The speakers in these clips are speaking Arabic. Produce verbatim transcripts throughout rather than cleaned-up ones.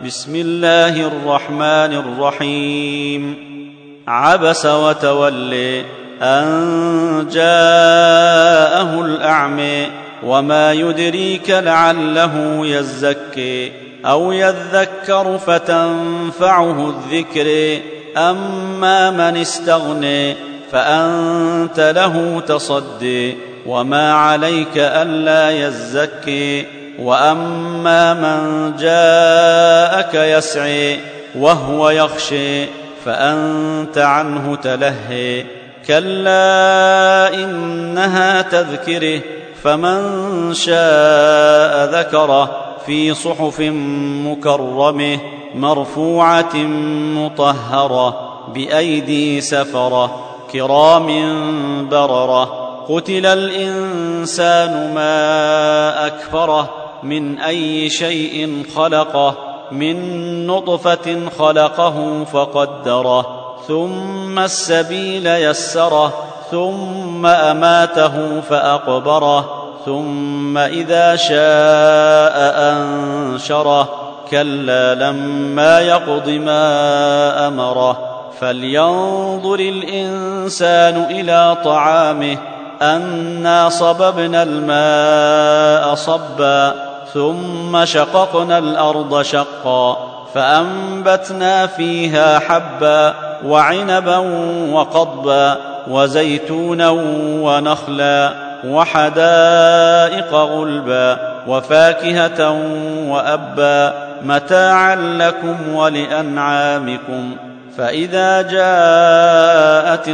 بسم الله الرحمن الرحيم. عبس وتولي أن جاءه الأعمى وما يدريك لعله يزكي أو يذكر فتنفعه الذكر أما من استغني فأنت له تصدي وما عليك ألا يزكي وأما من جاءك يسعي وهو يخشي فأنت عنه تلهي كلا إنها تذكره فمن شاء ذكره في صحف مكرمه مرفوعة مطهرة بأيدي سفرة كرام بررة قتل الإنسان ما أكفره من أي شيء خلقه من نطفة خلقه فقدره ثم السبيل يسره ثم أماته فأقبره ثم إذا شاء أنشره كلا لما يقض ما أمره فلينظر الإنسان إلى طعامه أنا صببنا الماء صبا ثم شققنا الأرض شقا فأنبتنا فيها حبا وعنبا وقضبا وزيتونا ونخلا وحدائق غلبا وفاكهة وأبا متاعا لكم ولأنعامكم فإذا جاءت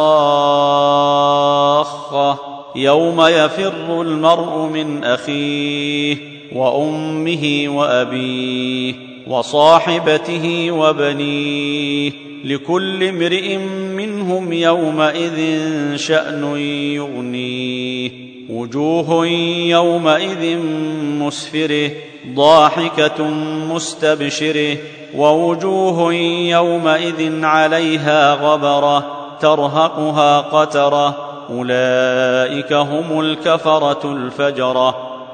الصاخة يوم يفر المرء من أخيه وأمه وأبيه وصاحبته وبنيه لكل امرئ منهم يومئذ شأن يغنيه وجوه يومئذ مسفرة ضاحكة مستبشرة ووجوه يومئذ عليها غبرة ترهقها قترة أولئك هم الكفرة الفجرة